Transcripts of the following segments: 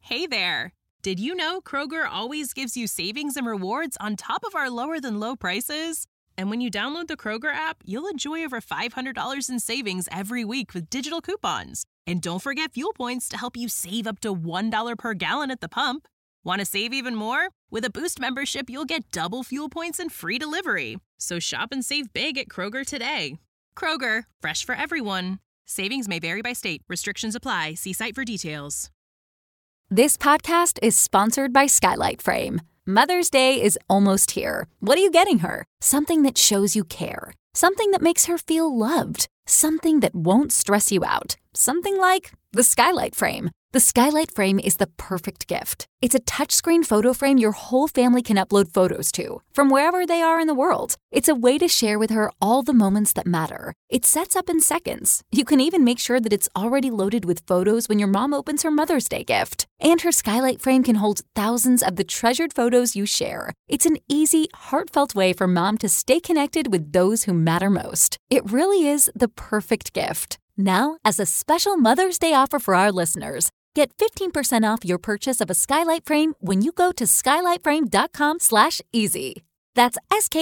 Hey there! Did you know Kroger always gives you savings and rewards on top of our lower-than-low prices? And when you download the Kroger app, you'll enjoy over $500 in savings every week with digital coupons. And don't forget fuel points to help you save up to $1 per gallon at the pump. Want to save even more? With a Boost membership, you'll get double fuel points and free delivery. So shop and save big at Kroger today. Kroger, fresh for everyone. Savings may vary by state. Restrictions apply. See site for details. This podcast is sponsored by Skylight Frame. Mother's Day is almost here. What are you getting her? Something that shows you care. Something that makes her feel loved. Something that won't stress you out. Something like the Skylight Frame. The Skylight Frame is the perfect gift. It's a touchscreen photo frame your whole family can upload photos to, from wherever they are in the world. It's a way to share with her all the moments that matter. It sets up in seconds. You can even make sure that it's already loaded with photos when your mom opens her Mother's Day gift. And her Skylight Frame can hold thousands of the treasured photos you share. It's an easy, heartfelt way for mom to stay connected with those who matter most. It really is the perfect gift. Now, as a special Mother's Day offer for our listeners, get 15% off your purchase of a Skylight Frame when you go to skylightframe.com/easy. That's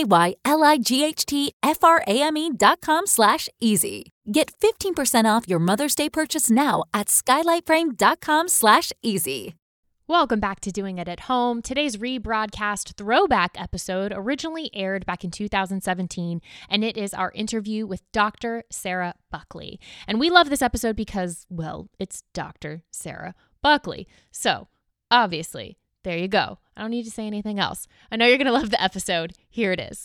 skylightframe.com/easy. Get 15% off your Mother's Day purchase now at skylightframe.com/easy. Welcome back to Doing It at Home. Today's rebroadcast throwback episode originally aired back in 2017, and it is our interview with Dr. Sarah Buckley. And we love this episode because, well, it's Dr. Sarah Buckley. So, obviously, there you go. I don't need to say anything else. I know you're going to love the episode. Here it is.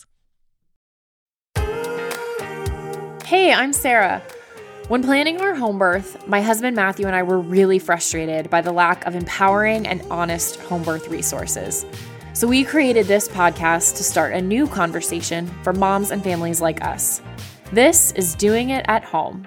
Hey, I'm Sarah. When planning our home birth, my husband Matthew and I were really frustrated by the lack of empowering and honest home birth resources. So we created this podcast to start a new conversation for moms and families like us. This is Doing It at Home.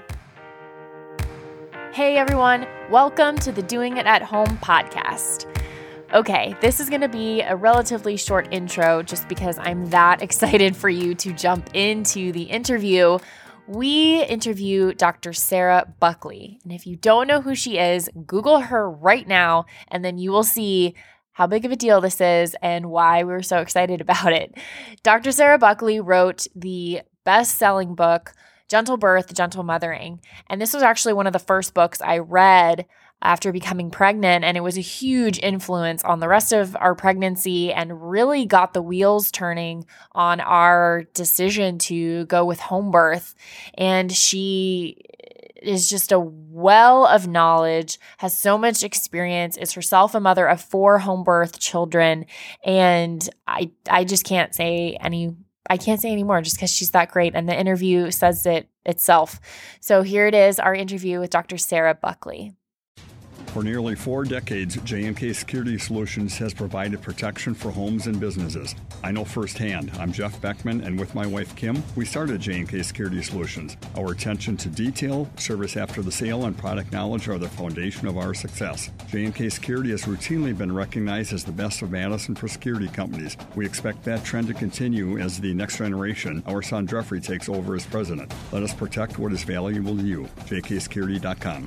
Hey everyone, welcome to the Doing It at Home podcast. Okay, this is going to be a relatively short intro just because I'm that excited for you to jump into the interview. We interview Dr. Sarah Buckley. And if you don't know who she is, Google her right now, and then you will see how big of a deal this is and why we're so excited about it. Dr. Sarah Buckley wrote the best-selling book, Gentle Birth, Gentle Mothering. And this was actually one of the first books I read after becoming pregnant, and it was a huge influence on the rest of our pregnancy and really got the wheels turning on our decision to go with home birth. And she is just a well of knowledge, has so much experience, is herself a mother of 4 home birth children, and I just can't say anymore just because she's that great, and the interview says it itself. So here it is, our interview with Dr. Sarah Buckley. For nearly 4 decades, J&K Security Solutions has provided protection for homes and businesses. I know firsthand. I'm Jeff Beckman, and with my wife Kim, we started J&K Security Solutions. Our attention to detail, service after the sale, and product knowledge are the foundation of our success. J&K Security has routinely been recognized as the best of Madison for security companies. We expect that trend to continue as the next generation, our son Jeffrey, takes over as president. Let us protect what is valuable to you. jksecurity.com.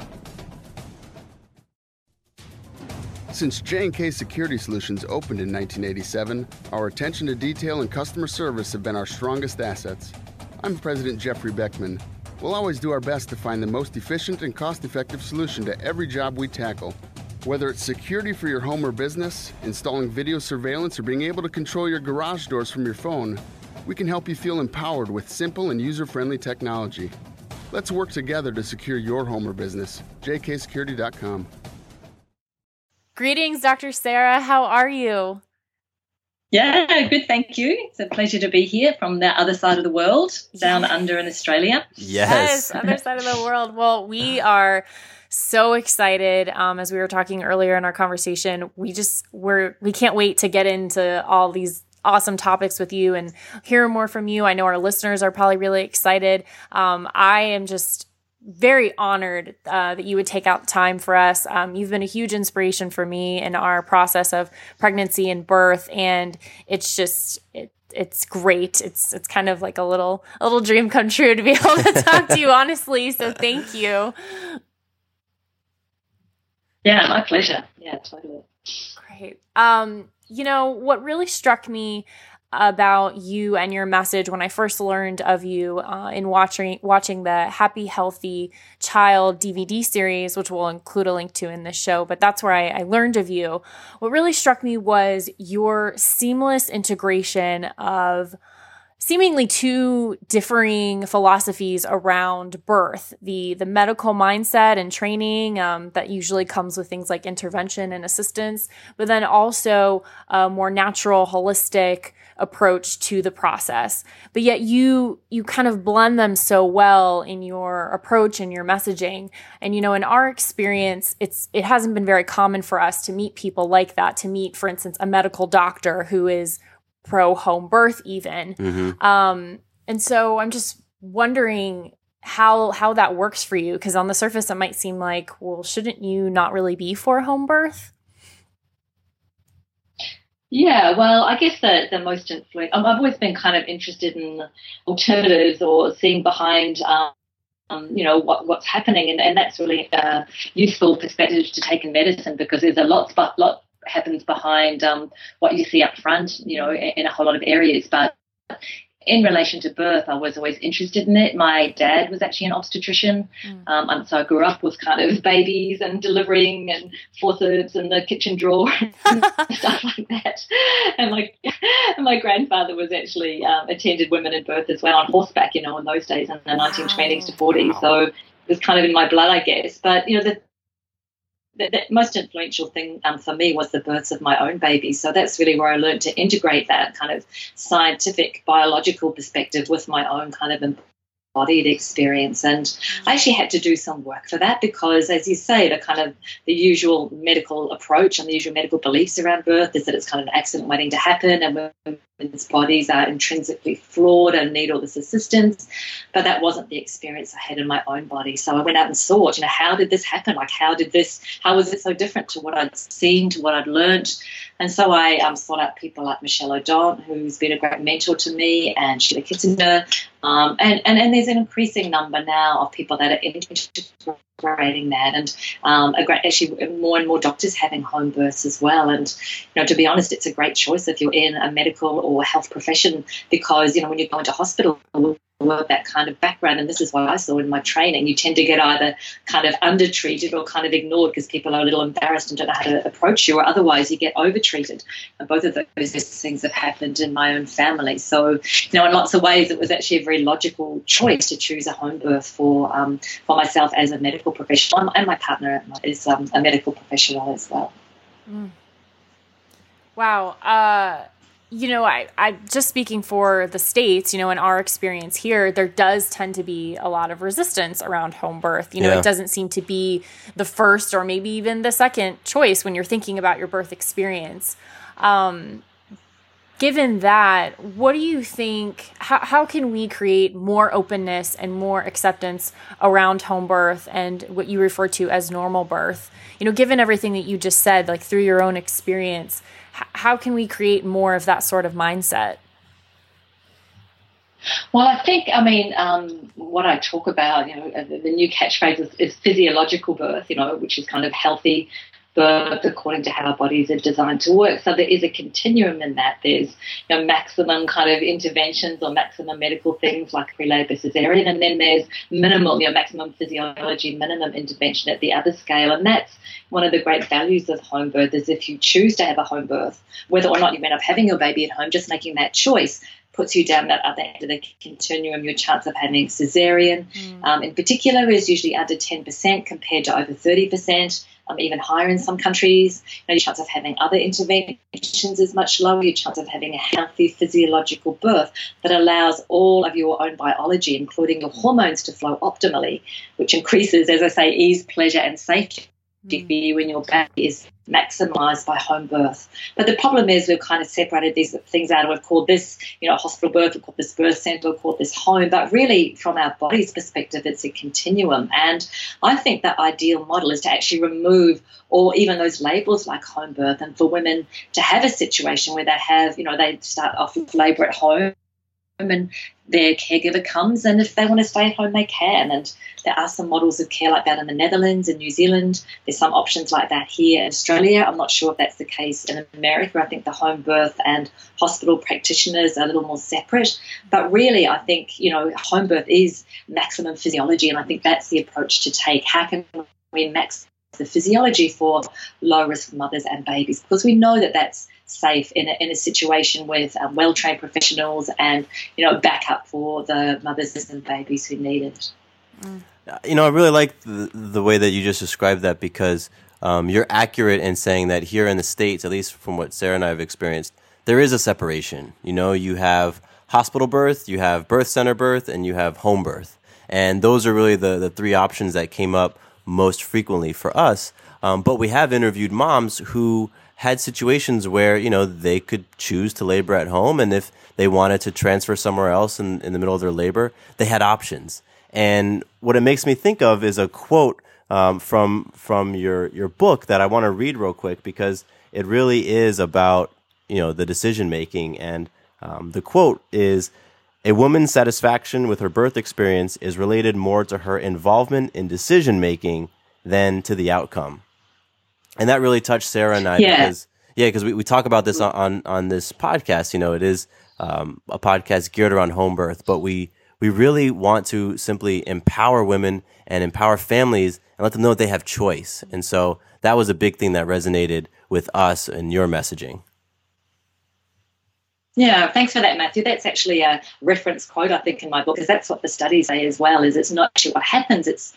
Since J&K Security Solutions opened in 1987, our attention to detail and customer service have been our strongest assets. I'm President Jeffrey Beckman. We'll always do our best to find the most efficient and cost-effective solution to every job we tackle. Whether it's security for your home or business, installing video surveillance, or being able to control your garage doors from your phone, we can help you feel empowered with simple and user-friendly technology. Let's work together to secure your home or business. jksecurity.com. Greetings, Dr. Sarah. How are you? Yeah, good, thank you. It's a pleasure to be here from the other side of the world, down under in Australia. Yes, other side of the world. Well, we are so excited. As we were talking earlier in our conversation, we can't wait to get into all these awesome topics with you and hear more from you. I know our listeners are probably really excited. I am just very honored that you would take out time for us. You've been a huge inspiration for me in our process of pregnancy and birth, and it's just it's great. It's kind of like a little dream come true to be able to talk to you honestly. So thank you. Yeah, my pleasure. Yeah, totally. Great. What really struck me about you and your message when I first learned of you in watching the Happy Healthy Child DVD series, which we'll include a link to in this show, but that's where I learned of you. What really struck me was your seamless integration of seemingly two differing philosophies around birth, the medical mindset and training that usually comes with things like intervention and assistance, but then also a more natural, holistic approach to the process. But yet you kind of blend them so well in your approach and your messaging. And, in our experience, it hasn't been very common for us to meet people like that, to meet, for instance, a medical doctor who is pro home birth even. Mm-hmm. And so I'm just wondering how that works for you, because on the surface it might seem like, well, shouldn't you not really be for home birth? Yeah, well, I guess the most influential, I've always been kind of interested in alternatives or seeing behind what's happening, and that's really a useful perspective to take in medicine, because there's a lot happens behind what you see up front, in a whole lot of areas. But in relation to birth, I was always interested in it. My dad was actually an obstetrician, and so I grew up with kind of babies and delivering and forceps and the kitchen drawer and stuff like that. And my grandfather was actually attended women in birth as well on horseback, in those days in the 1920s to 40s. So it was kind of in my blood, I guess. But the most influential thing for me was the births of my own babies. So that's really where I learned to integrate that kind of scientific, biological perspective with my own kind of embodied experience. And I actually had to do some work for that, because, as you say, the usual medical approach and the usual medical beliefs around birth is that it's kind of an accident waiting to happen, and women's bodies are intrinsically flawed and need all this assistance. But that wasn't the experience I had in my own body. So I went out and sought, how did this happen? How was it so different to what I'd seen, to what I'd learned? And so I sought out people like Michelle O'Donnell, who's been a great mentor to me, and Sheila Kittinger. And there's an increasing number now of people that are integrating that, and actually more and more doctors having home births as well. And to be honest, it's a great choice if you're in a medical or health profession, because when you go into hospital with that kind of background, and this is what I saw in my training, you tend to get either kind of undertreated or kind of ignored because people are a little embarrassed and don't know how to approach you, or otherwise you get overtreated. And both of those things have happened in my own family. So, in lots of ways, it was actually a very logical choice to choose a home birth for myself as a medical professional, and my partner is a medical professional as well. Mm. Wow. I just speaking for the States, in our experience here, there does tend to be a lot of resistance around home birth. It doesn't seem to be the first or maybe even the second choice when you're thinking about your birth experience. Given that, what do you think, how can we create more openness and more acceptance around home birth and what you refer to as normal birth? Given everything that you just said, like through your own experience, how can we create more of that sort of mindset? Well, I think, what I talk about, the new catchphrase is physiological birth, which is kind of healthy birth according to how our bodies are designed to work. So there is a continuum in that. There's maximum kind of interventions or maximum medical things like pre-labor cesarean, and then there's minimal, maximum physiology, minimum intervention at the other scale. And that's one of the great values of home birth, is if you choose to have a home birth, whether or not you end up having your baby at home, just making that choice puts you down that other end of the continuum. Your chance of having cesarean in particular is usually under 10% compared to over 30%. Even higher in some countries. Your chance of having other interventions is much lower. Your chance of having a healthy physiological birth that allows all of your own biology, including your hormones, to flow optimally, which increases, as I say, ease, pleasure, and safety for you when your baby is maximized by home birth. But the problem is we've kind of separated these things out. We've called this, hospital birth, we've called this birth center, we've called this home. But really, from our body's perspective, it's a continuum. And I think the ideal model is to actually remove or even those labels like home birth, and for women to have a situation where they have, they start off with labor at home, and their caregiver comes, and if they want to stay at home, they can. And there are some models of care like that in the Netherlands and New Zealand. There's some options like that here in Australia. I'm not sure if that's the case in America. I think the home birth and hospital practitioners are a little more separate. But really, I think, home birth is maximum physiology, and I think that's the approach to take. How can we max the physiology for low-risk mothers and babies? Because we know that that's safe in a situation with well-trained professionals and, backup for the mothers and babies who need it. I really like the way that you just described that, because you're accurate in saying that here in the States, at least from what Sarah and I have experienced, there is a separation. You have hospital birth, you have birth center birth, and you have home birth. And those are really the three options that came up most frequently for us. But we have interviewed moms who had situations where, they could choose to labor at home. And if they wanted to transfer somewhere else in the middle of their labor, they had options. And what it makes me think of is a quote from your book that I want to read real quick, because it really is about, the decision making. And the quote is, "A woman's satisfaction with her birth experience is related more to her involvement in decision making than to the outcome." And that really touched Sarah and I, because we talk about this on this podcast. It is a podcast geared around home birth, but we really want to simply empower women and empower families and let them know that they have choice. And so that was a big thing that resonated with us and your messaging. Yeah, thanks for that, Matthew. That's actually a reference quote, I think, in my book, because that's what the studies say as well, is it's not actually what happens, it's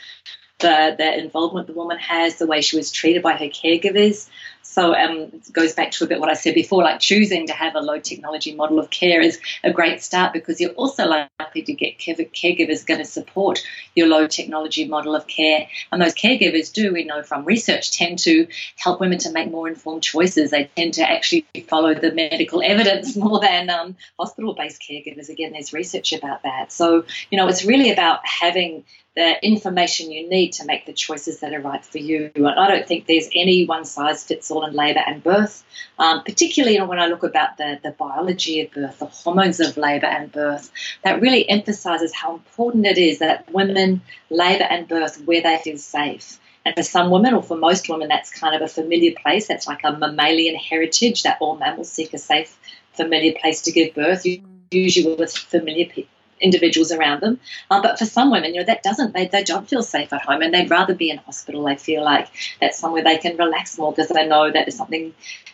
the involvement the woman has, the way she was treated by her caregivers. So it goes back to a bit what I said before, like choosing to have a low technology model of care is a great start, because you're also likely to get caregivers going to support your low technology model of care. And those caregivers do, we know from research, tend to help women to make more informed choices. They tend to actually follow the medical evidence more than hospital-based caregivers. Again, there's research about that. So, it's really about having the information you need to make the choices that are right for you. And I don't think there's any one-size-fits-all in labour and birth, particularly when I look about the biology of birth, the hormones of labour and birth. That really emphasises how important it is that women labour and birth where they feel safe. And for some women, or for most women, that's kind of a familiar place. That's like a mammalian heritage, that all mammals seek a safe, familiar place to give birth, usually with familiar individuals around them. But for some women, they don't feel safe at home, and they'd rather be in hospital. They feel like that's somewhere they can relax more, because they know that if something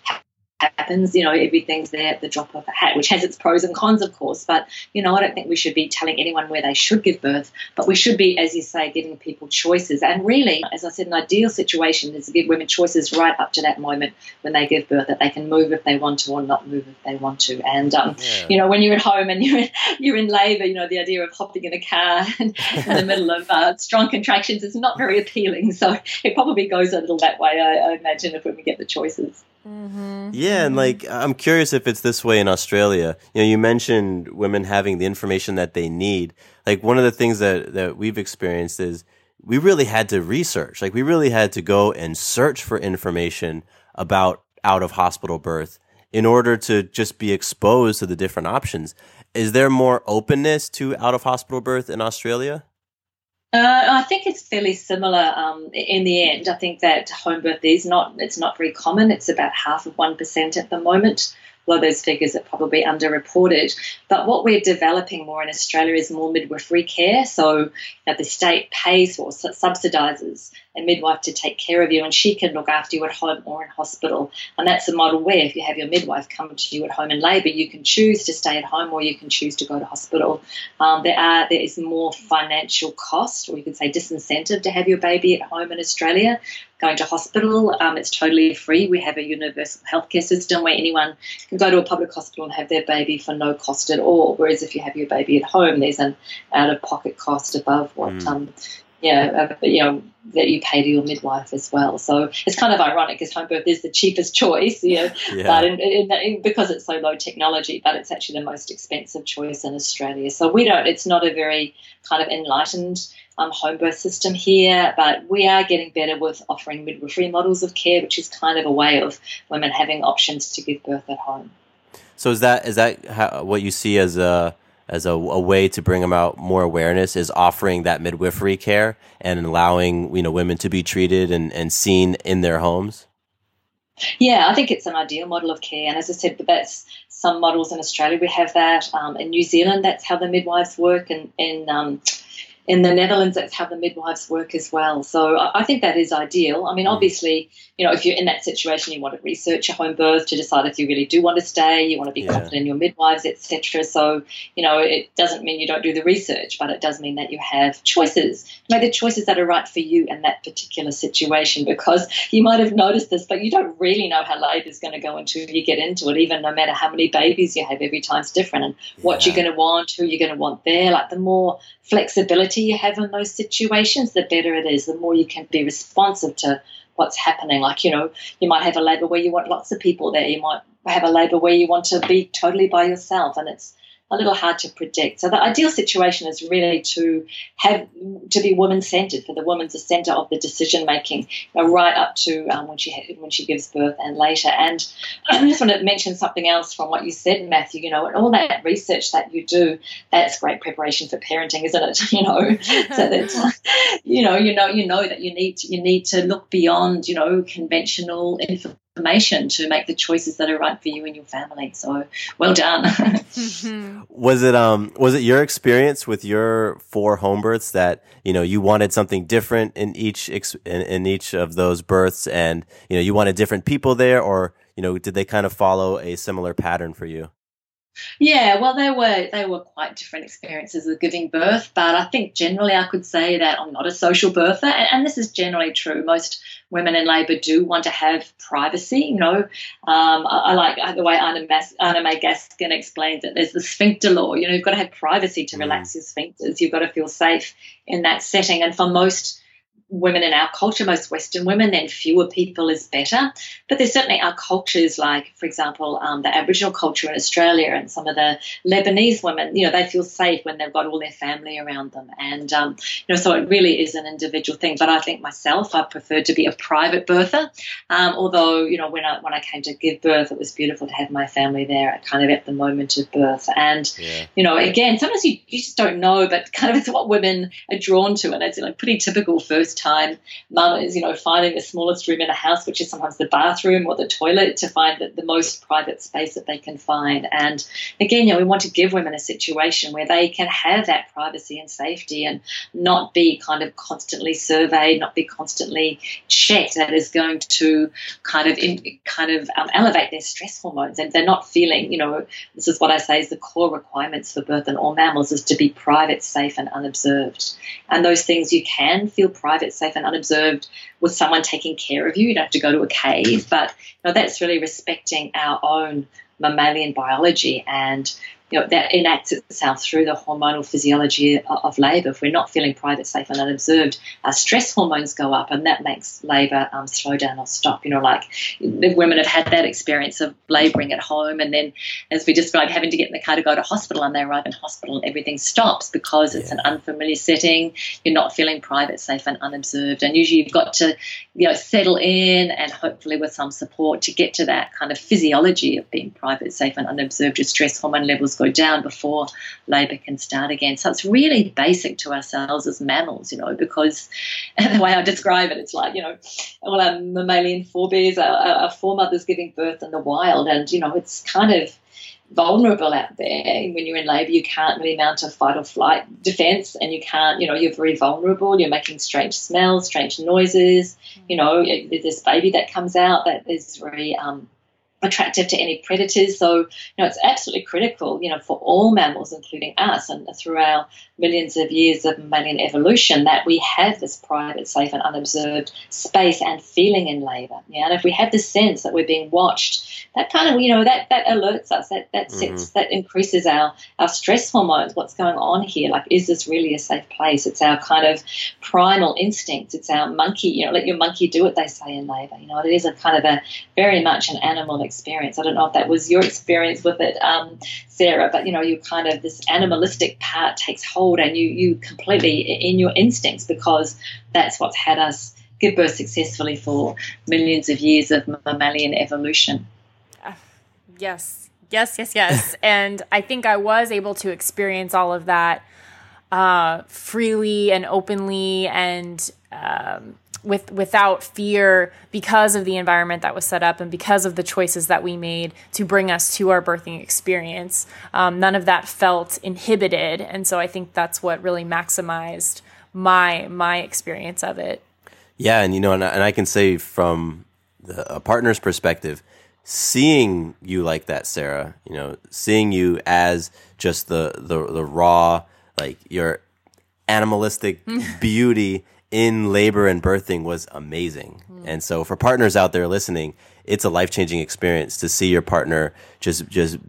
happens, everything's there at the drop of a hat, which has its pros and cons, of course. But, I don't think we should be telling anyone where they should give birth, but we should be, as you say, giving people choices. And really, as I said, an ideal situation is to give women choices right up to that moment when they give birth, that they can move if they want to or not move if they want to. And, when you're at home and you're in labour, the idea of hopping in a car in the middle of strong contractions is not very appealing. So it probably goes a little that way, I imagine, if women get the choices. Mm-hmm. Yeah, and I'm curious if it's this way in Australia. You mentioned women having the information that they need. One of the things that we've experienced is we really had to research. We really had to go and search for information about out-of-hospital birth in order to just be exposed to the different options. Is there more openness to out-of-hospital birth in Australia? I think it's fairly similar in the end. I think that home birth it's not very common. It's about 0.5% at the moment. A lot of those figures are probably underreported. But what we're developing more in Australia is more midwifery care. So the state pays or subsidises a midwife to take care of you, and she can look after you at home or in hospital. And that's a model where if you have your midwife come to you at home in labour, you can choose to stay at home or you can choose to go to hospital. There is more financial cost, or you could say disincentive, to have your baby at home in Australia. Going to hospital, it's totally free. We have a universal healthcare system where anyone can go to a public hospital and have their baby for no cost at all. Whereas if you have your baby at home, there's an out-of-pocket cost above what that you pay to your midwife as well. So it's kind of ironic, because home birth is the cheapest choice, but because it's so low technology, but it's actually the most expensive choice in Australia. So it's not a very kind of enlightened home birth system here, but we are getting better with offering midwifery models of care, which is kind of a way of women having options to give birth at home. So is that what you see as a a way to bring about more awareness is offering that midwifery care and allowing, you know, women to be treated and seen in their homes? Yeah, I think it's an ideal model of care. And as I said, that's some models in Australia. We have that. In New Zealand, that's how the midwives work. And in the Netherlands, that's how the midwives work as well. So I think that is ideal. I mean, obviously, you know, if you're in that situation, you want to research your home birth to decide if you really do want to stay, you want to be confident in your midwives, etc. So, you know, it doesn't mean you don't do the research, but it does mean that you have choices. Make the choices that are right for you in that particular situation, because you might have noticed this, but you don't really know how labour is going to go until you get into it, even no matter how many babies you have. Every time's different, and what you're going to want, who you're going to want there. Like, the more flexibility you have in those situations, the better it is, the more you can be responsive to what's happening. Like, you know, you might have a labour where you want lots of people there. You might have a labour where you want to be totally by yourself, and it's a little hard to predict. So the ideal situation is really to be woman-centered, for the woman's the center of the decision-making, you know, right up to when she gives birth and later. And I just want to mention something else from what you said, Matthew. You know, all that research that you do, that's great preparation for parenting, isn't it? You know, so that you know that you need to look beyond, you know, conventional information to make the choices that are right for you and your family. So well done. Was it your experience with your 4 home births that, you know, you wanted something different in each of those births, and, you know, you wanted different people there, or, you know, did they kind of follow a similar pattern for you? Yeah, well, they were quite different experiences of giving birth, but I think generally I could say that I'm not a social birther, and this is generally true. Most women in labour do want to have privacy. You know, I like the way Anna May Gaskin explains it. There's the sphincter law. You know, you've got to have privacy to relax your sphincters. You've got to feel safe in that setting, and for most women in our culture, most Western women, then fewer people is better. But there's certainly our cultures, like, for example, the Aboriginal culture in Australia and some of the Lebanese women, you know, they feel safe when they've got all their family around them. And, you know, so it really is an individual thing. But I think myself, I preferred to be a private birther. Although, you know, when I came to give birth, it was beautiful to have my family there kind of at the moment of birth. And, you know, again, sometimes you just don't know, but kind of it's what women are drawn to. And it's, you know, pretty typical first time mum is, you know, finding the smallest room in a house, which is sometimes the bathroom or the toilet, to find the most private space that they can find. And again, you know, we want to give women a situation where they can have that privacy and safety and not be kind of constantly surveyed, not be constantly checked. That is going to kind of elevate their stress hormones, and they're not feeling, you know, this is what I say is the core requirements for birth in all mammals is to be private, safe and unobserved. And those things, you can feel private, safe and unobserved with someone taking care of you. You don't have to go to a cave, but, you know, that's really respecting our own mammalian biology, and, you know, that enacts itself through the hormonal physiology of labour. If we're not feeling private, safe and unobserved, our stress hormones go up, and that makes labour slow down or stop. You know, like the women have had that experience of labouring at home, and then, as we described, having to get in the car to go to hospital, and they arrive in hospital and everything stops because it's an unfamiliar setting. You're not feeling private, safe and unobserved, and usually you've got to, you know, settle in, and hopefully with some support to get to that kind of physiology of being private, safe and unobserved. Your stress hormone levels go down before labour can start again. So it's really basic to ourselves as mammals, you know, because the way I describe it, it's like, you know, all our mammalian forebears, our foremothers giving birth in the wild, and, you know, it's kind of vulnerable out there. When you're in labour, you can't really mount a fight or flight defence, and you can't, you know, you're very vulnerable. You're making strange smells, strange noises. You know, this baby that comes out that is very attractive to any predators. So, you know, it's absolutely critical, you know, for all mammals, including us, and through our millions of years of mammalian evolution, that we have this private, safe and unobserved space and feeling in labour. Yeah, and if we have the sense that we're being watched, that kind of, you know, that alerts us, that sets, that increases our stress hormones. What's going on here? Like, is this really a safe place? It's our kind of primal instinct. It's our monkey, you know, let your monkey do it, they say in labour. You know, it is a kind of a very much an animal experience. I don't know if that was your experience with it, Sarah, but, you know, you kind of, this animalistic part takes hold, and you completely in your instincts, because that's what's had us give birth successfully for millions of years of mammalian evolution. Yes, Yes. And I think I was able to experience all of that freely and openly and without fear because of the environment that was set up and because of the choices that we made to bring us to our birthing experience. None of that felt inhibited. And so I think that's what really maximized my experience of it. Yeah. And, and I can say from a partner's perspective, seeing you like that, Sarah, seeing you as just the raw, like your animalistic beauty in labor and birthing was amazing. And so for partners out there listening, it's a life-changing experience to see your partner just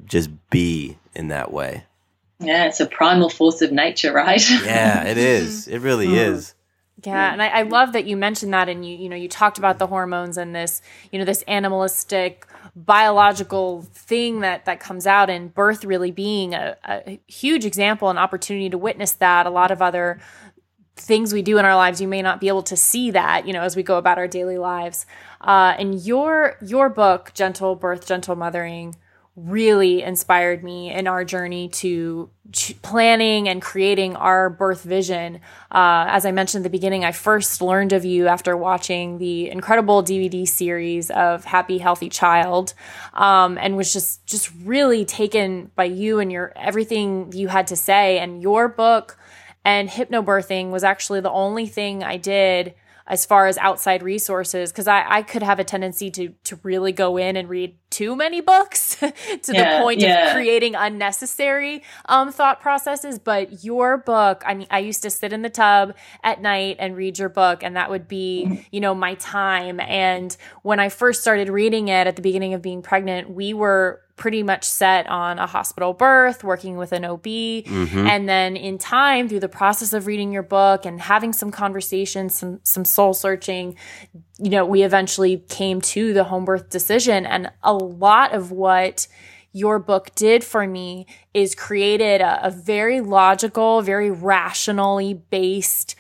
be in that way. Yeah, it's a primal force of nature, right? Yeah, it is. It really is. Yeah, and I love that you mentioned that, and you talked about the hormones and this, this animalistic biological thing that comes out, and birth really being a huge example and opportunity to witness that. A lot of other things we do in our lives, you may not be able to see that, as we go about our daily lives. And your book, Gentle Birth, Gentle Mothering, really inspired me in our journey to planning and creating our birth vision. As I mentioned at the beginning, I first learned of you after watching the incredible DVD series of Happy Healthy Child, and was just really taken by you and everything you had to say. And your book and hypnobirthing was actually the only thing I did as far as outside resources, because I could have a tendency to really go in and read too many books to the point of creating unnecessary thought processes. But your book, I used to sit in the tub at night and read your book, and that would be, my time. And when I first started reading it at the beginning of being pregnant, we were pretty much set on a hospital birth, working with an OB. And then in time, through the process of reading your book and having some conversations, some soul searching, we eventually came to the home birth decision. And a lot of what your book did for me is created a very logical, very rationally based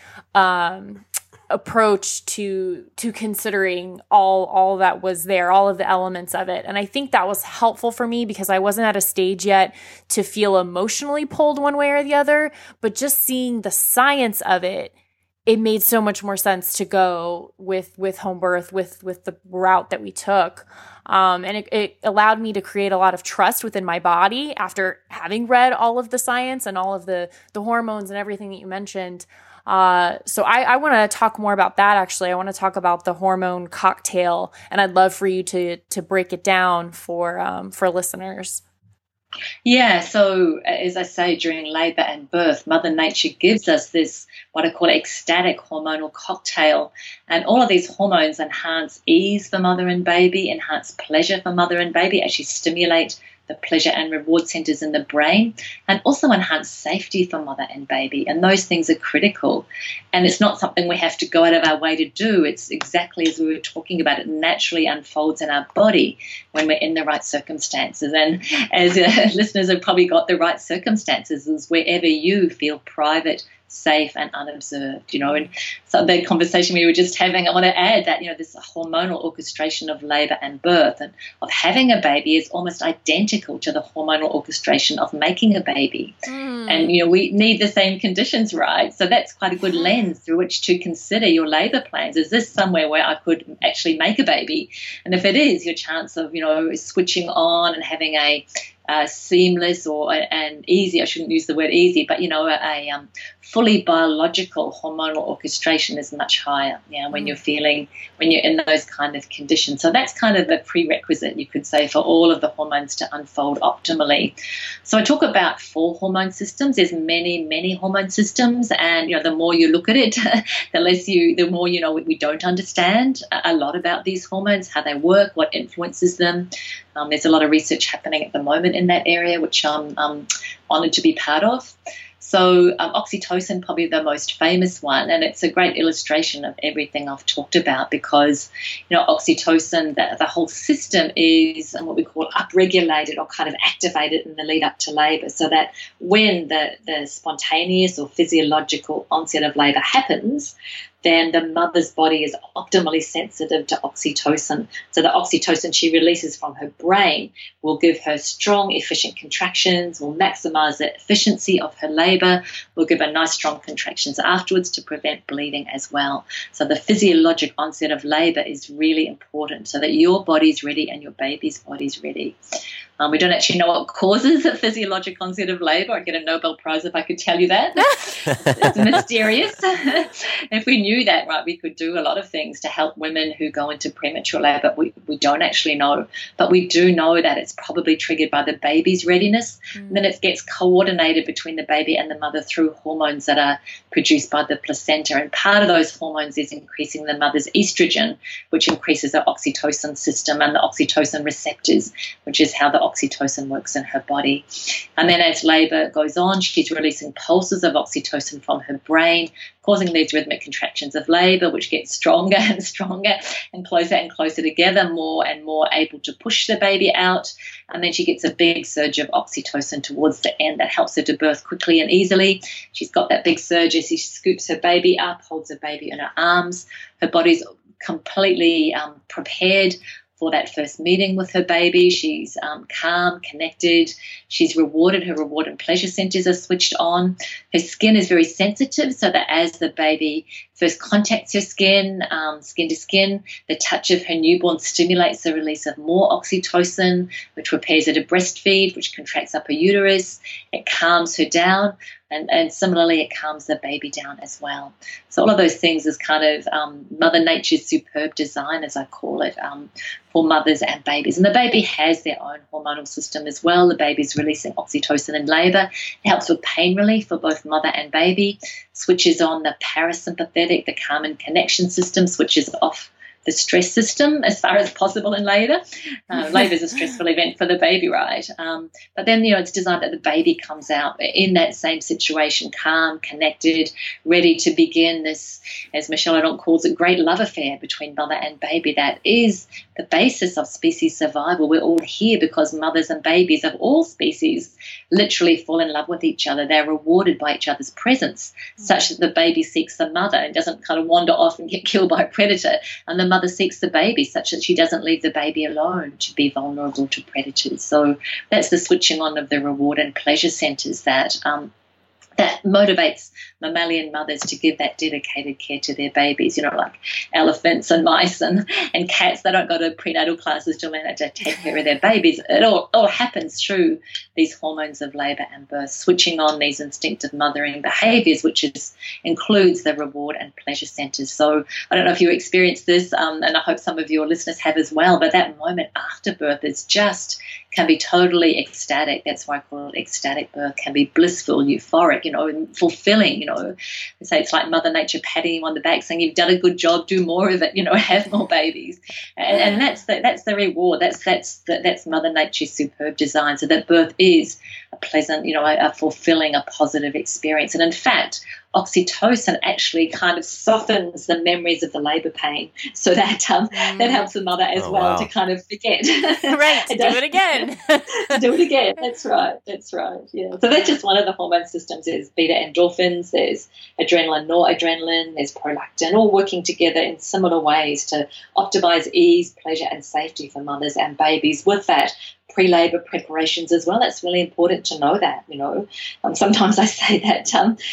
approach to considering all that was there, all of the elements of it. And I think that was helpful for me because I wasn't at a stage yet to feel emotionally pulled one way or the other, but just seeing the science of it, it made so much more sense to go with home birth, with the route that we took. And it allowed me to create a lot of trust within my body after having read all of the science and all of the hormones and everything that you mentioned. So I want to talk more about that. Actually, I want to talk about the hormone cocktail, and I'd love for you to break it down for listeners. Yeah. So as I say, during labor and birth, Mother Nature gives us this, what I call ecstatic hormonal cocktail. And all of these hormones enhance ease for mother and baby, enhance pleasure for mother and baby, actually stimulate the pleasure and reward centers in the brain, and also enhance safety for mother and baby. And those things are critical. And it's not something we have to go out of our way to do. It's exactly as we were talking about, it naturally unfolds in our body when we're in the right circumstances. And as listeners have probably got, the right circumstances is wherever you feel private, safe and unobserved, and so the conversation we were just having, I want to add that, this hormonal orchestration of labor and birth and of having a baby is almost identical to the hormonal orchestration of making a baby. And, we need the same conditions, right? So that's quite a good lens through which to consider your labor plans. Is this somewhere where I could actually make a baby? And if it is, your chance of, switching on and having a seamless and easy, I shouldn't use the word easy, but a fully biological hormonal orchestration is much higher, when you're in those kind of conditions. So that's kind of the prerequisite, you could say, for all of the hormones to unfold optimally. So I talk about 4 hormone systems. There's many hormone systems, and the more you look at it, the more we don't understand a lot about these hormones, how they work, what influences them. There's a lot of research happening at the moment in that area, which I'm honoured to be part of. So oxytocin, probably the most famous one, and it's a great illustration of everything I've talked about because, oxytocin, the whole system is what we call upregulated or kind of activated in the lead up to labour, so that when the spontaneous or physiological onset of labour happens, then the mother's body is optimally sensitive to oxytocin. So the oxytocin she releases from her brain will give her strong, efficient contractions, will maximize the efficiency of her labor, will give her nice, strong contractions afterwards to prevent bleeding as well. So the physiologic onset of labor is really important so that your body's ready and your baby's body's ready. We don't actually know what causes a physiologic onset of labor. I'd get a Nobel Prize if I could tell you that. It's mysterious. If we knew that, right, we could do a lot of things to help women who go into premature labor. We don't actually know, but we do know that it's probably triggered by the baby's readiness. And then it gets coordinated between the baby and the mother through hormones that are produced by the placenta. And part of those hormones is increasing the mother's estrogen, which increases the oxytocin system and the oxytocin receptors, which is how the oxytocin works in her body. And then as labor goes on, she's releasing pulses of oxytocin from her brain, causing these rhythmic contractions of labor, which get stronger and stronger and closer together, more and more able to push the baby out. And then she gets a big surge of oxytocin towards the end that helps her to birth quickly and easily. She's got that big surge as she scoops her baby up, holds her baby in her arms. Her body's completely prepared for that first meeting with her baby. She's calm, connected. She's rewarded. Her reward and pleasure centers are switched on. Her skin is very sensitive, so that as the baby first contacts her skin, skin to skin, the touch of her newborn stimulates the release of more oxytocin, which prepares her to breastfeed, which contracts up her uterus. It calms her down. And similarly, it calms the baby down as well. So all of those things is kind of Mother Nature's superb design, as I call it, for mothers and babies. And the baby has their own hormonal system as well. The baby's releasing oxytocin in labor. It helps with pain relief for both mother and baby, switches on the parasympathetic, the calm and connection system, switches off the stress system as far as possible in labor. Labor is a stressful event for the baby, right? But then, it's designed that the baby comes out in that same situation, calm, connected, ready to begin this, as Michelle Adon calls it, great love affair between mother and baby. That is the basis of species survival. We're all here because mothers and babies of all species literally fall in love with each other. They're rewarded by each other's presence, such that the baby seeks the mother and doesn't kind of wander off and get killed by a predator. And the mother seeks the baby such that she doesn't leave the baby alone to be vulnerable to predators. So that's the switching on of the reward and pleasure centers that motivates mammalian mothers to give that dedicated care to their babies, like elephants and mice and cats. They don't go to prenatal classes to learn how to take care of their babies. It all happens through these hormones of labor and birth, switching on these instinctive mothering behaviors, which includes the reward and pleasure centers. So I don't know if you experienced this, and I hope some of your listeners have as well, but that moment after birth is can be totally ecstatic. That's why I call it ecstatic birth. Can be blissful, euphoric, and fulfilling, They say it's like Mother Nature patting you on the back saying you've done a good job, do more of it, have more babies. And that's the reward. That's Mother Nature's superb design, so that birth is a pleasant, a fulfilling, a positive experience. And in fact, oxytocin actually kind of softens the memories of the labor pain, so that that helps the mother as well to kind of forget. Right, do it again. Do it again. That's right. Yeah. So that's just one of the hormone systems. There's beta endorphins, there's adrenaline, noradrenaline, there's prolactin, all working together in similar ways to optimize ease, pleasure, and safety for mothers and babies. With that, pre-labor preparations as well. It's really important to know that, sometimes I say that,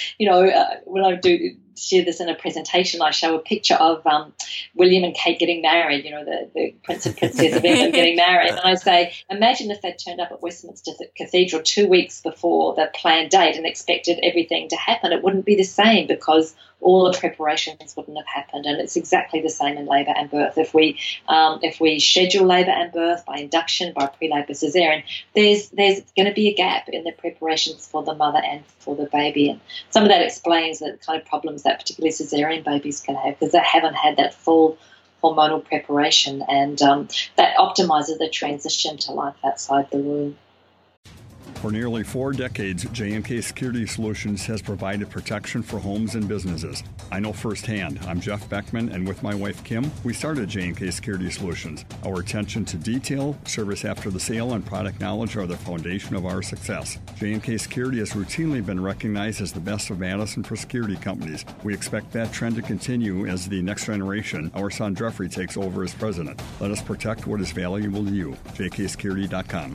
when I do share this in a presentation, I show a picture of William and Kate getting married, the Prince and Princess of England getting married. And I say, imagine if they turned up at Westminster Cathedral 2 weeks before the planned date and expected everything to happen. It wouldn't be the same because all the preparations wouldn't have happened. And it's exactly the same in labour and birth. If we schedule labour and birth by induction, by pre-labour cesarean, there's going to be a gap in the preparations for the mother and for the baby. And some of that explains the kind of problems that particularly cesarean babies can have because they haven't had that full hormonal preparation, and that optimises the transition to life outside the womb. For nearly 4 decades, J&K Security Solutions has provided protection for homes and businesses. I know firsthand. I'm Jeff Beckman, and with my wife Kim, we started J&K Security Solutions. Our attention to detail, service after the sale, and product knowledge are the foundation of our success. J&K Security has routinely been recognized as the best of Madison for security companies. We expect that trend to continue as the next generation, our son Jeffrey, takes over as president. Let us protect what is valuable to you. jksecurity.com.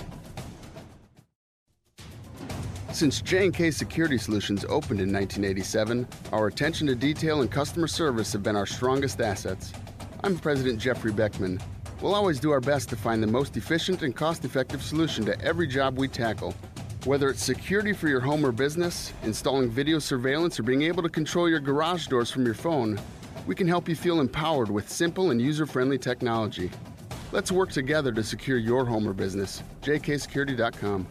Since J&K Security Solutions opened in 1987, our attention to detail and customer service have been our strongest assets. I'm President Jeffrey Beckman. We'll always do our best to find the most efficient and cost-effective solution to every job we tackle. Whether it's security for your home or business, installing video surveillance, or being able to control your garage doors from your phone, we can help you feel empowered with simple and user-friendly technology. Let's work together to secure your home or business. jksecurity.com.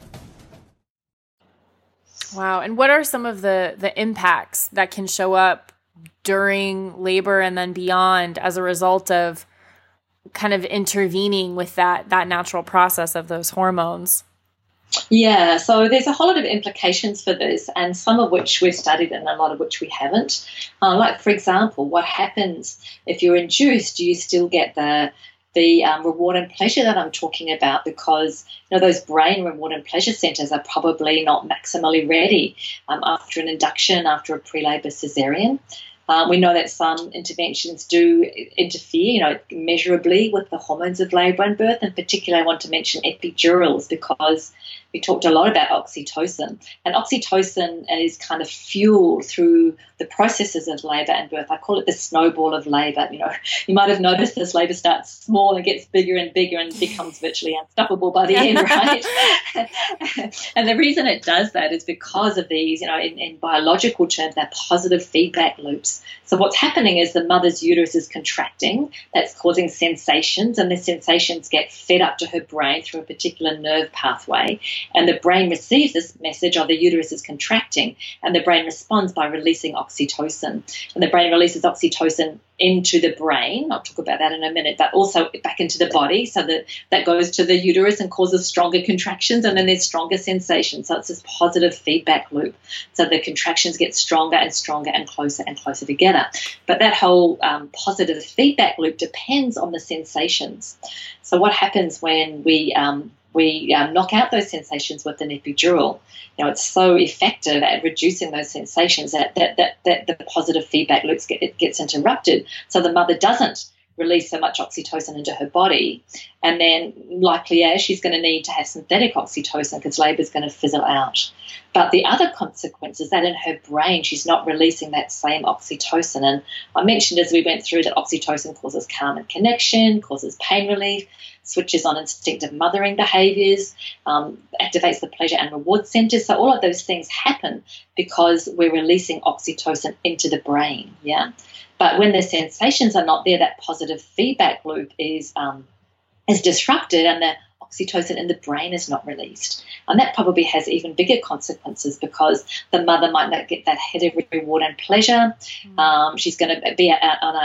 Wow. And what are some of the impacts that can show up during labor and then beyond as a result of kind of intervening with that natural process of those hormones? Yeah, so there's a whole lot of implications for this, and some of which we've studied and a lot of which we haven't. Like, for example, what happens if you're induced? Do you still get the reward and pleasure that I'm talking about, because those brain reward and pleasure centers are probably not maximally ready after an induction, after a pre-labor cesarean. We know that some interventions do interfere, measurably with the hormones of labor and birth. In particular, I want to mention epidurals, because we talked a lot about oxytocin. And oxytocin is kind of fueled through the processes of labor and birth. I call it the snowball of labor. You might have noticed this: labor starts small and gets bigger and bigger and becomes virtually unstoppable by the end, right? And the reason it does that is because of these, in biological terms, they're positive feedback loops. So what's happening is the mother's uterus is contracting. That's causing sensations, and the sensations get fed up to her brain through a particular nerve pathway. And the brain receives this message, the uterus is contracting, and the brain responds by releasing oxytocin. And the brain releases oxytocin into the brain. I'll talk about that in a minute, but also back into the body, so that goes to the uterus and causes stronger contractions, and then there's stronger sensations. So it's this positive feedback loop. So the contractions get stronger and stronger and closer together. But that whole positive feedback loop depends on the sensations. So what happens when we knock out those sensations with an epidural? It's so effective at reducing those sensations that the positive feedback loops gets interrupted. So the mother doesn't release so much oxytocin into her body, and then likely as she's going to need to have synthetic oxytocin because labor is going to fizzle out. But the other consequence is that in her brain she's not releasing that same oxytocin. And I mentioned as we went through that oxytocin causes calm and connection, causes pain relief, switches on instinctive mothering behaviors, activates the pleasure and reward centers. So all of those things happen because we're releasing oxytocin into the brain, yeah? But when the sensations are not there, that positive feedback loop is disrupted, and the oxytocin in the brain is not released. And that probably has even bigger consequences, because the mother might not get that hit of reward and pleasure. She's going to be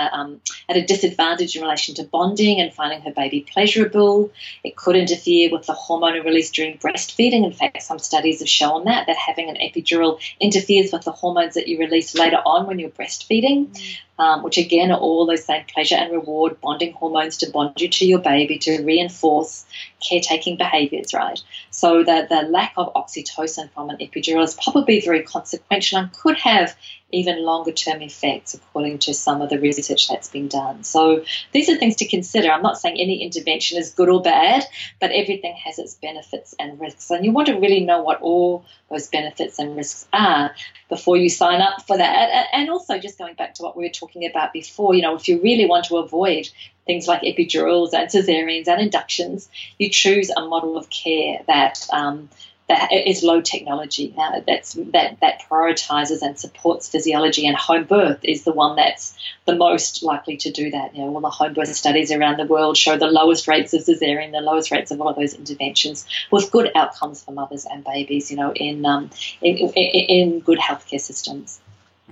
at a disadvantage in relation to bonding and finding her baby pleasurable. It could interfere with the hormone release during breastfeeding. In fact, some studies have shown that having an epidural interferes with the hormones that you release later on when you're breastfeeding. Which again are all those same pleasure and reward bonding hormones to bond you to your baby, to reinforce caretaking behaviors, right? So the lack of oxytocin from an epidural is probably very consequential and could have even longer term effects, according to some of the research that's been done. So these are things to consider. I'm not saying any intervention is good or bad, but everything has its benefits and risks. And you want to really know what all those benefits and risks are before you sign up for that. And also, just going back to what we were talking about before, if you really want to avoid things like epidurals and cesareans and inductions, you choose a model of care that is low technology, that prioritizes and supports physiology, and home birth is the one that's the most likely to do that. All the home birth studies around the world show the lowest rates of cesarean, the lowest rates of all of those interventions, with good outcomes for mothers and babies, in good healthcare systems.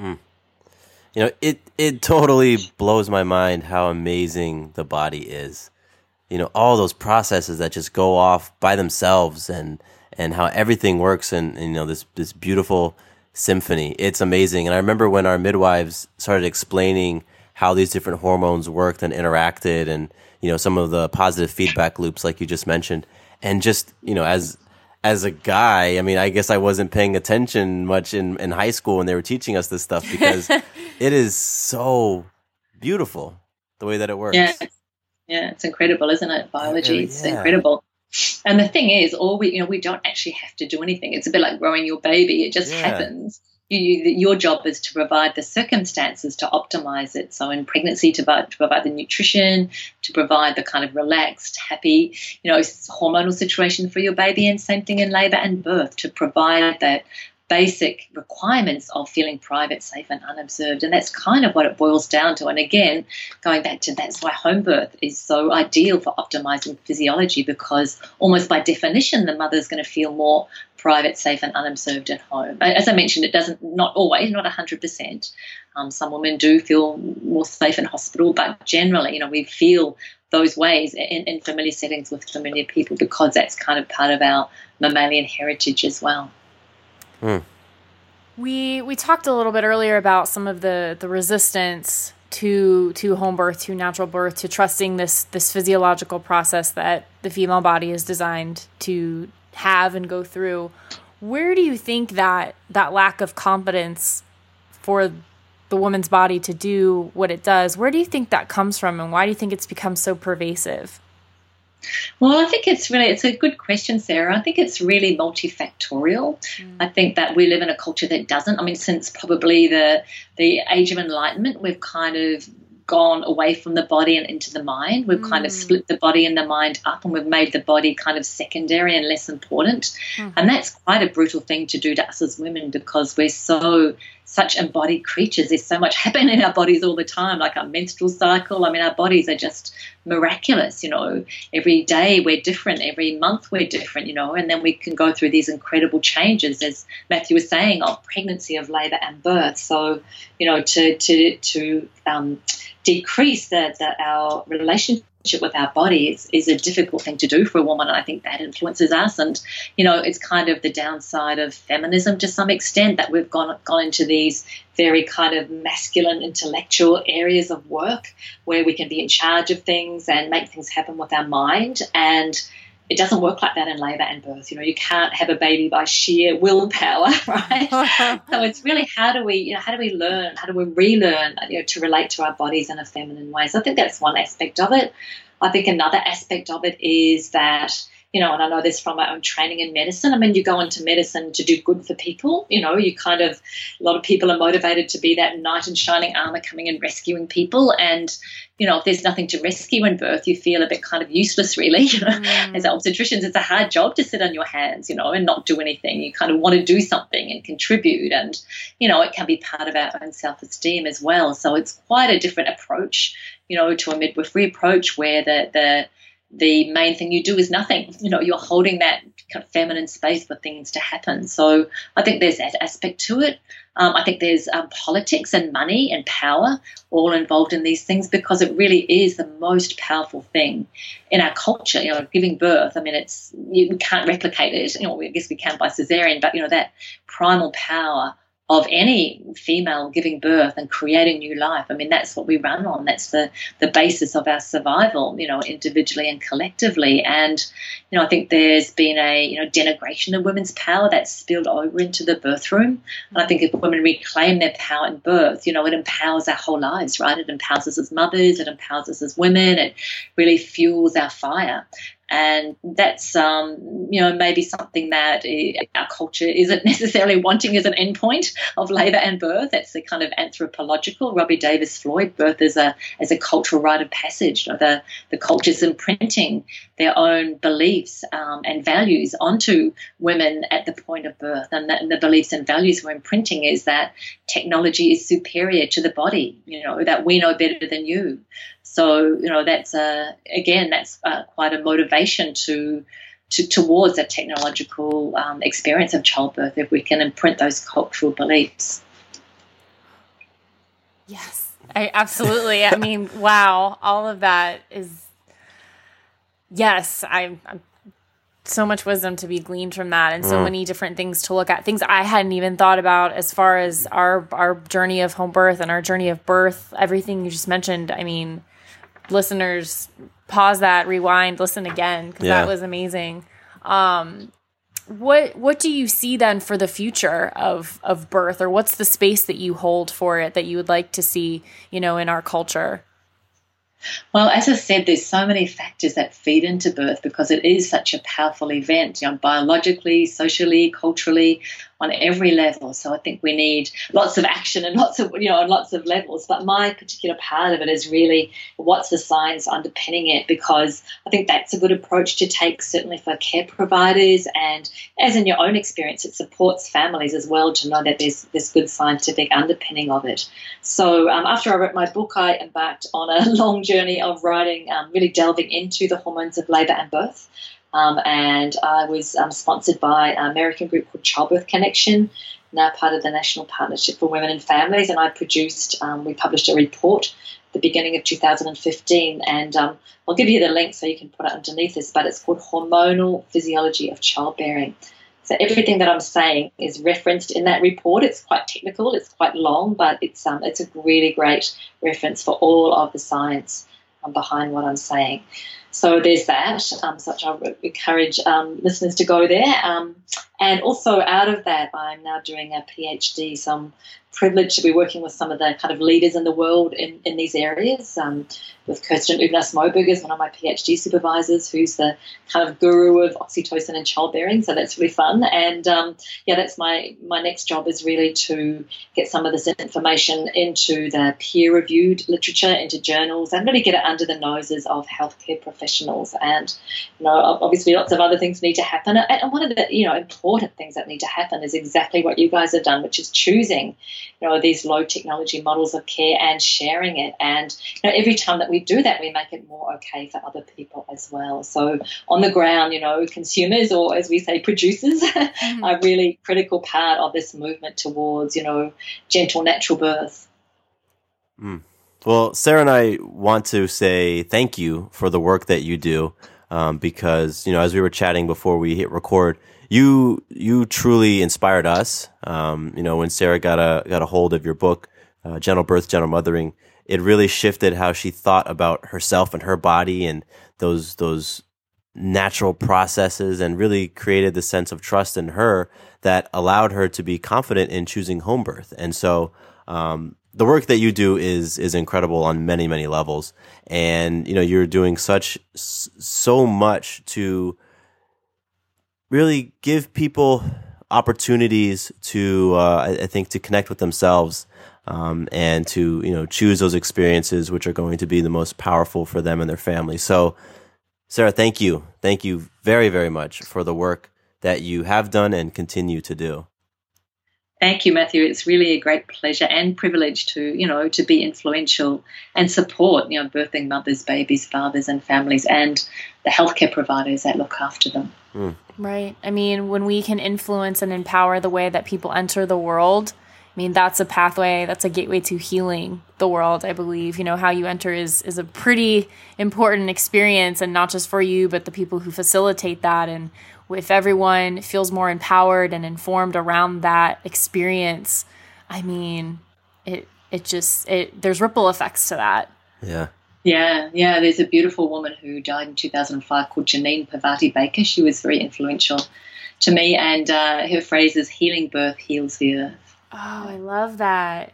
It totally blows my mind how amazing the body is. All those processes that just go off by themselves, and and how everything works and you know, this beautiful symphony. It's amazing. And I remember when our midwives started explaining how these different hormones worked and interacted, and you know, some of the positive feedback loops like you just mentioned. And just, you know, as a guy, I mean, I guess I wasn't paying attention much in high school when they were teaching us this stuff, because it is so beautiful the way that it works. Yeah, it's incredible, isn't it? Biology, it's incredible. And the thing is, we don't actually have to do anything. It's a bit like growing your baby. It just happens. Your job is to provide the circumstances to optimize it. So in pregnancy, to provide the nutrition, to provide the kind of relaxed, happy, you know, hormonal situation for your baby, and same thing in labor and birth, to provide that basic requirements of feeling private, safe, and unobserved. And that's kind of what it boils down to. And again, going back to that's why home birth is so ideal for optimizing physiology, because almost by definition, the mother's going to feel more private, safe, and unobserved at home. As I mentioned, it doesn't, not always, not 100%. Some women do feel more safe in hospital, but generally, you know, we feel those ways in familiar settings with familiar people, because that's kind of part of our mammalian heritage as well. We talked a little bit earlier about some of the resistance to home birth, to natural birth, to trusting this physiological process that the female body is designed to have and go through. Where do you think that lack of confidence for the woman's body to do what it does, where do you think that comes from, and why do you think it's become so pervasive? Well, I think it's a good question, Sarah. I think it's really multifactorial. I think that we live in a culture that doesn't. I mean, since probably the Age of Enlightenment, we've kind of gone away from the body and into the mind. We've kind of split the body and the mind up, and we've made the body kind of secondary and less important. And that's quite a brutal thing to do to us as women, because we're such embodied creatures. There's so much happening in our bodies all the time, like our menstrual cycle. I mean, our bodies are just miraculous, you know. Every day we're different, every month we're different, you know, and then we can go through these incredible changes, as Matthew was saying, of pregnancy, of labor and birth. So, you know, to decrease our relationship with our body is a difficult thing to do for a woman, and I think that influences us. And you know, it's kind of the downside of feminism to some extent, that we've gone into these very kind of masculine intellectual areas of work where we can be in charge of things and make things happen with our mind, and it doesn't work like that in labor and birth. You know, you can't have a baby by sheer willpower, right? So it's really how do we learn, how do we relearn, you know, to relate to our bodies in a feminine way. So I think that's one aspect of it. I think another aspect of it is that, you know, and I know this from my own training in medicine. I mean, you go into medicine to do good for people. You know, a lot of people are motivated to be that knight in shining armor coming and rescuing people. And, you know, if there's nothing to rescue in birth, you feel a bit kind of useless, really. You know, as obstetricians, it's a hard job to sit on your hands, you know, and not do anything. You kind of want to do something and contribute. And, you know, it can be part of our own self-esteem as well. So it's quite a different approach, you know, to a midwifery approach, where the main thing you do is nothing. You know, you're holding that kind of feminine space for things to happen. So I think there's that aspect to it. I think there's politics and money and power all involved in these things, because it really is the most powerful thing in our culture. You know, giving birth, I mean, we can't replicate it. You know, I guess we can by cesarean, but, you know, that primal power of any female giving birth and creating new life. I mean, that's what we run on. That's the basis of our survival, you know, individually and collectively. And, you know, I think there's been a, you know, denigration of women's power that's spilled over into the birth room. And I think if women reclaim their power in birth, you know, it empowers our whole lives, right? It empowers us as mothers. It empowers us as women. It really fuels our fire. And that's, you know, maybe something that our culture isn't necessarily wanting as an endpoint of labour and birth. That's the kind of anthropological. Robbie Davis Floyd, birth as a cultural rite of passage. You know, the culture's imprinting their own beliefs and values onto women at the point of birth. And the beliefs and values we're imprinting is that technology is superior to the body, you know, that we know better than you. So, you know, that's quite a motivation towards a technological experience of childbirth, if we can imprint those cultural beliefs. Yes, absolutely. I mean, wow, all of that is, yes, I'm so much wisdom to be gleaned from that, and so many different things to look at, things I hadn't even thought about as far as our journey of home birth and our journey of birth, everything you just mentioned. I mean, listeners, pause that, rewind, listen again, because that was amazing. What do you see then for the future of birth, or what's the space that you hold for it that you would like to see, in our culture? Well, as I said, there's so many factors that feed into birth because it is such a powerful event, biologically, socially, culturally, on every level. So I think we need lots of action and lots of, on lots of levels. But my particular part of it is really what's the science underpinning it, because I think that's a good approach to take, certainly for care providers, and as in your own experience, it supports families as well to know that there's this good scientific underpinning of it. So after I wrote my book, I embarked on a long journey of writing, really delving into the hormones of labour and birth. And I was sponsored by an American group called Childbirth Connection, now part of the National Partnership for Women and Families. And we published a report at the beginning of 2015. And I'll give you the link so you can put it underneath this, but it's called Hormonal Physiology of Childbearing. So everything that I'm saying is referenced in that report. It's quite technical, it's quite long, but it's a really great reference for all of the science behind what I'm saying. So there's that. So I would encourage listeners to go there. And also out of that, I'm now doing a PhD. So I'm privileged to be working with some of the kind of leaders in the world in these areas. With Kirsten Ugnas-Moberg is one of my PhD supervisors, who's the kind of guru of oxytocin and childbearing. So that's really fun. And that's my next job, is really to get some of this information into the peer-reviewed literature, into journals, and really get it under the noses of healthcare professionals. And obviously lots of other things need to happen. And one of the important things that need to happen is exactly what you guys have done, which is choosing these low technology models of care and sharing it. And every time that we do that, we make it more okay for other people as well. So on the ground, consumers, or as we say, producers, are really critical part of this movement towards, gentle natural birth. Well, Sarah and I want to say thank you for the work that you do, because, as we were chatting before we hit record, you truly inspired us. When Sarah got a hold of your book, Gentle Birth, Gentle Mothering, it really shifted how she thought about herself and her body and those natural processes, and really created the sense of trust in her that allowed her to be confident in choosing home birth. And so the work that you do is incredible on many, many levels. And, you're doing so much to really give people opportunities to, I think, to connect with themselves, and to, choose those experiences which are going to be the most powerful for them and their family. So, Sarah, thank you. Thank you very, very much for the work that you have done and continue to do. Thank you, Matthew. It's really a great pleasure and privilege to be influential and support, birthing mothers, babies, fathers, and families, and the healthcare providers that look after them. Right. I mean, when we can influence and empower the way that people enter the world, that's a pathway, that's a gateway to healing the world, I believe. How you enter is a pretty important experience, and not just for you, but the people who facilitate that. And if everyone feels more empowered and informed around that experience, there's ripple effects to that. Yeah. Yeah. There's a beautiful woman who died in 2005 called Janine Parvati Baker. She was very influential to me, and her phrase is, "Healing birth heals the earth." Oh, I love that.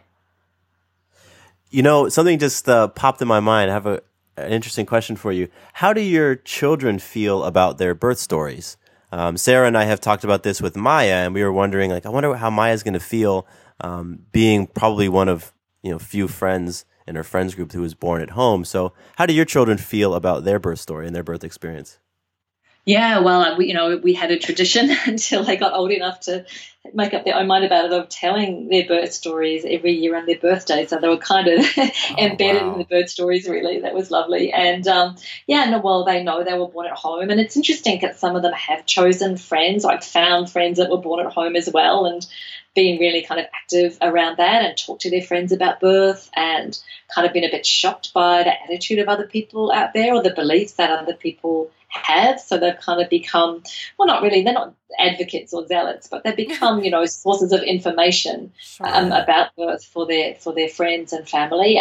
Something just popped in my mind. I have an interesting question for you. How do your children feel about their birth stories? Sarah and I have talked about this with Maya, and we were wondering, I wonder how Maya's going to feel being probably one of few friends in her friends group who was born at home. So how do your children feel about their birth story and their birth experience? Yeah, well, we had a tradition until they got old enough to make up their own mind about it, of telling their birth stories every year on their birthday. So they were kind of embedded in the birth stories, really. That was lovely. And, they know they were born at home. And it's interesting that some of them have chosen friends, found friends that were born at home as well, and been really kind of active around that, and talked to their friends about birth, and kind of been a bit shocked by the attitude of other people out there, or the beliefs that other people have. So they've kind of become, well, not really, they're not advocates or zealots, but they've become, sources of information about birth for their friends and family.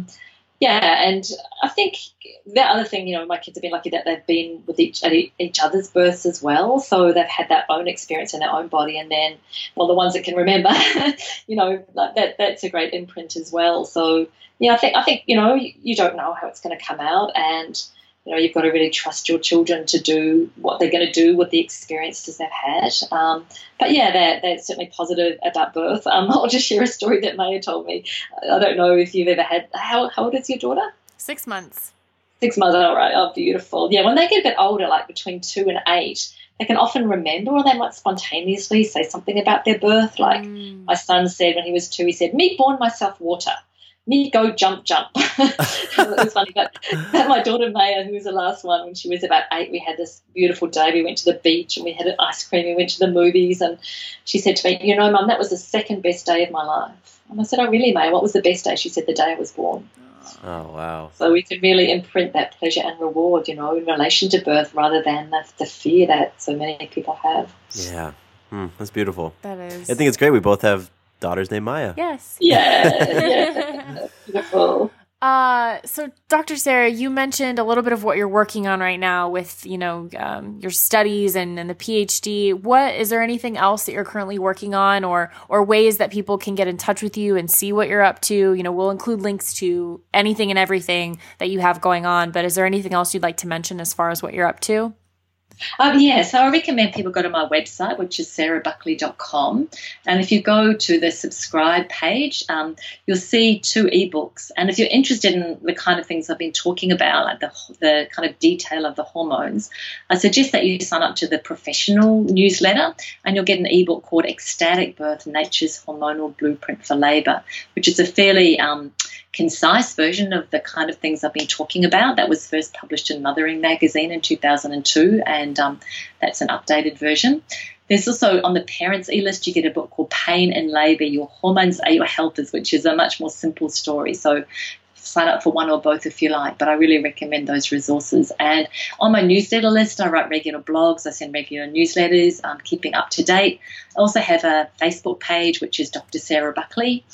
And I think the other thing, my kids have been lucky that they've been with each other's births as well. So they've had that own experience in their own body. And then, well, the ones that can remember, that's a great imprint as well. So, I think, you don't know how it's going to come out, and, you've got to really trust your children to do what they're going to do with the experiences they've had. But they're certainly positive about birth. I'll just share a story that Maya told me. I don't know if you've ever had, how old is your daughter? 6 months. 6 months, all right. Oh, beautiful. Yeah, when they get a bit older, like between 2 and 8, they can often remember, or they might spontaneously say something about their birth. Like my son said when he was 2, he said, "Me born myself water. Me go jump." It was funny, but my daughter Maya, who was the last one, when she was about 8, we had this beautiful day. We went to the beach and we had an ice cream. We went to the movies, and she said to me, Mum, that was the second best day of my life. And I said, "Oh, really, Maya? What was the best day?" She said, "The day I was born." Oh, wow. So we can really imprint that pleasure and reward, in relation to birth, rather than the fear that so many people have. Yeah. That's beautiful. That is. I think it's great. We both have daughters named Maya. Yes. Yeah. Beautiful. So Dr. Sarah, you mentioned a little bit of what you're working on right now with, your studies and the PhD. Is there anything else that you're currently working on, or ways that people can get in touch with you and see what you're up to? We'll include links to anything and everything that you have going on, but is there anything else you'd like to mention as far as what you're up to? So I recommend people go to my website, which is sarahbuckley.com. And if you go to the subscribe page, you'll see 2 ebooks. And if you're interested in the kind of things I've been talking about, like the kind of detail of the hormones, I suggest that you sign up to the professional newsletter, and you'll get an ebook called Ecstatic Birth, Nature's Hormonal Blueprint for Labor, which is a fairly concise version of the kind of things I've been talking about. That was first published in Mothering magazine in 2002, and that's an updated version. There's also, on the Parents e-list, you get a book called Pain in Labour, Your Hormones Are Your Helpers, which is a much more simple story. So sign up for one or both if you like, but I really recommend those resources. And on my newsletter list, I write regular blogs, I send regular newsletters, keeping up to date. I also have a Facebook page, which is Dr. Sarah Buckley.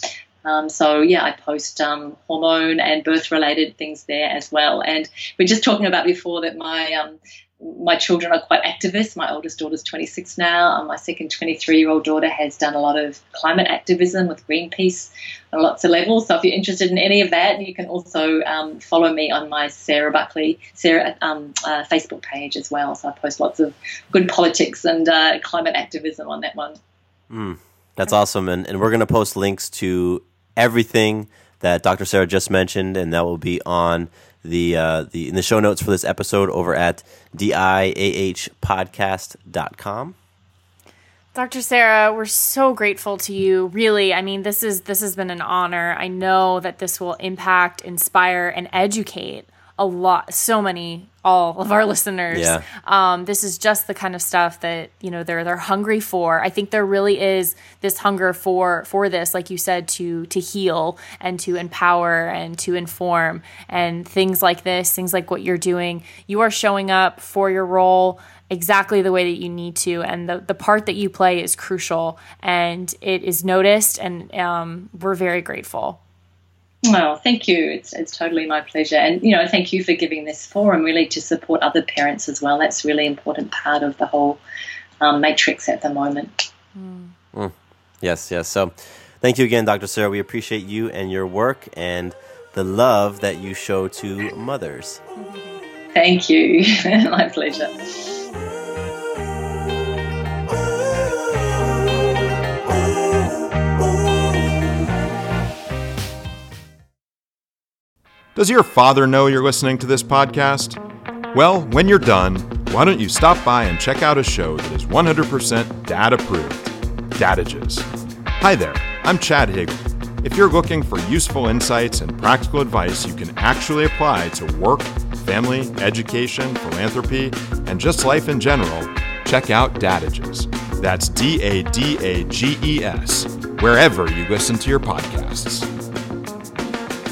I post hormone and birth-related things there as well. And we're just talking about before that my children are quite activists. My oldest daughter's 26 now. My second 23-year-old daughter has done a lot of climate activism with Greenpeace on lots of levels. So if you're interested in any of that, you can also follow me on my Sarah Buckley Facebook page as well. So I post lots of good politics and climate activism on that one. That's awesome. And we're going to post links to everything that Dr. Sarah just mentioned, and that will be on in the show notes for this episode over at diahpodcast.com. Dr. Sarah, we're so grateful to you. Really, I mean, this has been an honor. I know that this will impact, inspire, and educate all of our listeners. Yeah. This is just the kind of stuff that, they're hungry for. I think there really is this hunger for this, like you said, to heal and to empower and to inform, and things like this, things like what you're doing. You are showing up for your role exactly the way that you need to, and the part that you play is crucial, and it is noticed, and we're very grateful. Well, thank you. It's totally my pleasure. And, thank you for giving this forum really to support other parents as well. That's a really important part of the whole matrix at the moment. Yes. So thank you again, Dr. Sarah. We appreciate you and your work and the love that you show to mothers. Thank you. My pleasure. Does your father know you're listening to this podcast? Well, when you're done, why don't you stop by and check out a show that is 100% dad-approved, Dadages. Hi there, I'm Chad Hagel. If you're looking for useful insights and practical advice you can actually apply to work, family, education, philanthropy, and just life in general, check out Dadages. That's Dadages, wherever you listen to your podcasts.